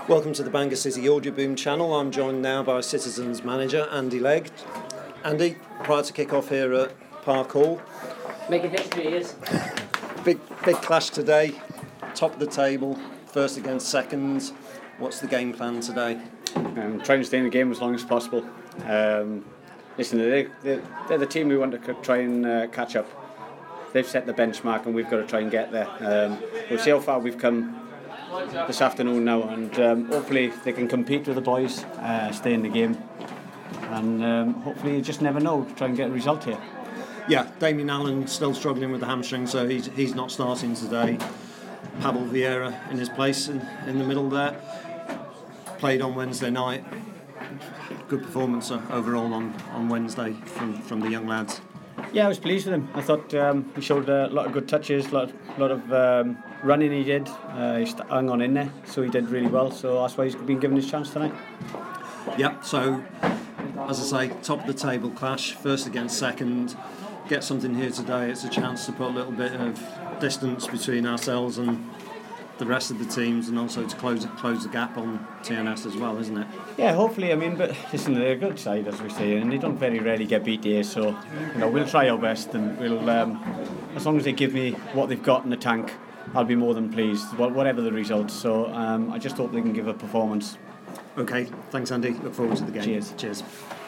Welcome to the Bangor City Audio Boom channel. I'm joined now by Citizens manager Andy Legg. Andy, prior to kick-off here at Park Hall. Making history, yes. Big clash today, top of the table, first against second. What's the game plan today? Trying to stay in the game as long as possible. Listen, they're the team we want to try and catch up. They've set the benchmark and we've got to try and get there. We'll see how far we've come this afternoon now, and hopefully they can compete with the boys, stay in the game, and hopefully you just never know, try and get a result here. Yeah, Damien Allen still struggling with the hamstring, so he's not starting today. Pavel Vieira in his place in the middle there. Played on Wednesday night. Good performance overall on Wednesday from the young lads. Yeah, I was pleased with him. I thought he showed a lot of good touches, a lot of running he did. He hung on in there, so he did really well. So that's why he's been given his chance tonight. Yep, so as I say, top of the table clash, first against second. Get something here today, it's a chance to put a little bit of distance between ourselves and the rest of the teams, and also to close the gap on TNS as well, isn't it? Yeah, hopefully. I mean, but listen, they're a good side, as we say, and they don't very rarely get beat here. So, we'll try our best, and we'll, as long as they give me what they've got in the tank, I'll be more than pleased, whatever the result. So, I just hope they can give a performance. Okay, thanks, Andy. Look forward to the game. Cheers.